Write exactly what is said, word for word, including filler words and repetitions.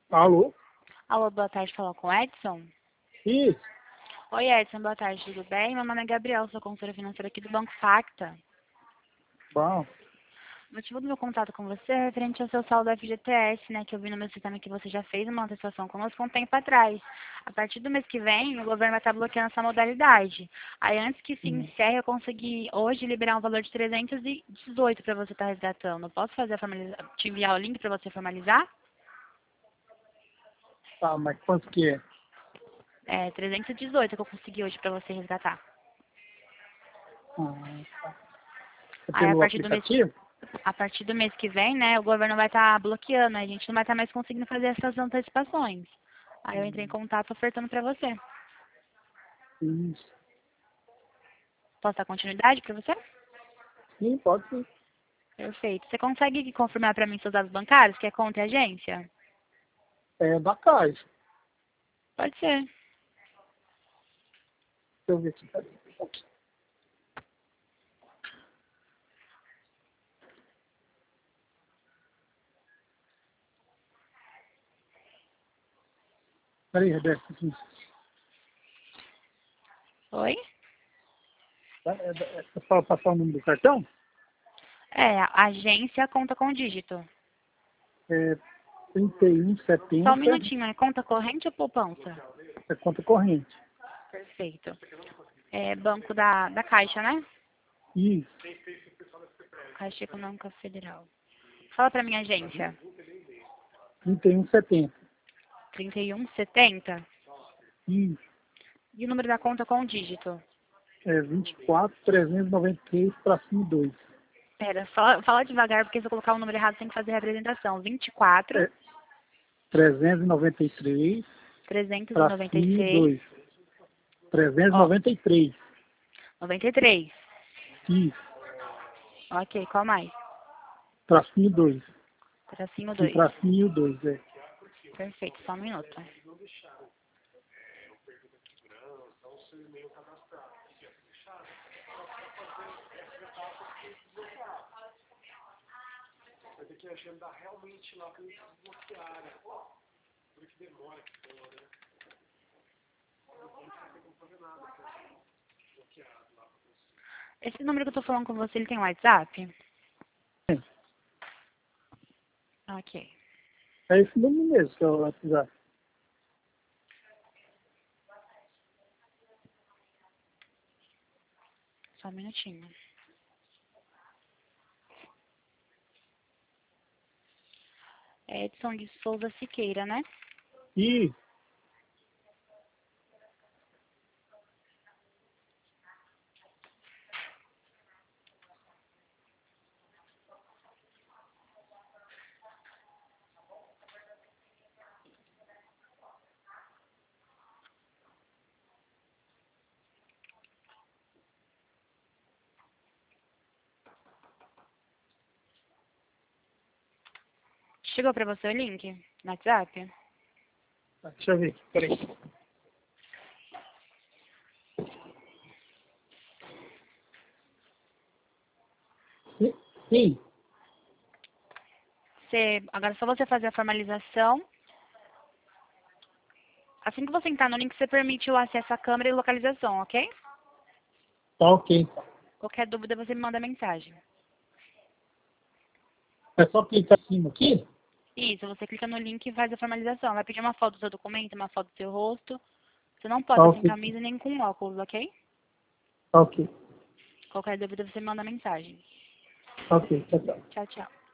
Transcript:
Alô? Alô, boa tarde, falando com o Edson? Isso. Oi, Edson, boa tarde, tudo bem? Meu nome é Gabriel, sou consultora financeira aqui do Banco Facta. Bom. O motivo do meu contato com você é referente ao seu saldo F G T S, né, que eu vi no meu sistema que você já fez uma antecipação conosco um tempo atrás. A partir do mês que vem, o governo vai estar bloqueando essa modalidade. Aí, antes que se Hum. encerre, eu consegui hoje liberar um valor de trezentos e dezoito para você estar resgatando. Posso fazer a formaliza... te enviar o link para você formalizar? Tá, mas quanto que é? É trezentos e dezoito que eu consegui hoje para você resgatar. Ah, tá. É Aí, a pelo partir do mês aplicativo? a partir do mês que vem, né, o governo vai estar bloqueando, a gente não vai estar mais conseguindo fazer essas antecipações. Aí eu entrei em Hum. contato ofertando para você. Isso. Posso dar continuidade para você? Sim, pode sim. Perfeito. Você consegue confirmar para mim seus dados bancários, que é conta e agência? É da Caixa. Pode ser. Deixa eu ver se tá aqui. Peraí, Rebeca. Aqui. Oi? É, é, é, é só passar o número do cartão? É, a agência conta com dígito. É trinta e um Só um setenta. minutinho, é conta corrente ou poupança? É conta corrente. Perfeito. É banco da, da Caixa, né? Isso. Caixa Econômica Federal. Fala para minha agência. trinta e um setenta. trinta e um setenta. Isso. E o número da conta com dígito? É vinte e quatro, trezentos e noventa e três, tracinho dois. Pera, fala, fala devagar, porque se eu colocar o número errado, tem que fazer a representação. vinte e quatro, É trezentos e noventa e três, trezentos e noventa e tracinho seis, dois. trezentos e ó, noventa e três. noventa e três. Isso. Ok, qual mais? Tracinho dois. Tracinho Um dois. tracinho dois, é. Perfeito, só um minuto. Vai ter que agendar realmente lá para eles desbloquearem. Por que demora que for, né? Não tem como fazer nada, bloqueado lá para você. Esse número que eu tô falando com você, ele tem WhatsApp? Sim. Ok. É esse número mesmo que eu vou precisar. Só um minutinho. É Edson de Souza Siqueira, né? E Chegou pra você o link no WhatsApp? deixa eu ver aqui, peraí. Sim. Sim. Você, agora é só você fazer a formalização. Assim que você entrar no link, você permite o acesso à câmera e localização, ok? Tá ok. Qualquer dúvida, você me manda mensagem. É só clicar em cima aqui? Isso, você clica no link e faz a formalização. Vai pedir uma foto do seu documento, uma foto do seu rosto. Você não pode Tá estar sem ok. camisa nem com óculos, ok? Tá ok. Qualquer dúvida, você me manda mensagem. Tá ok. Tchau, tchau. Tchau, tchau.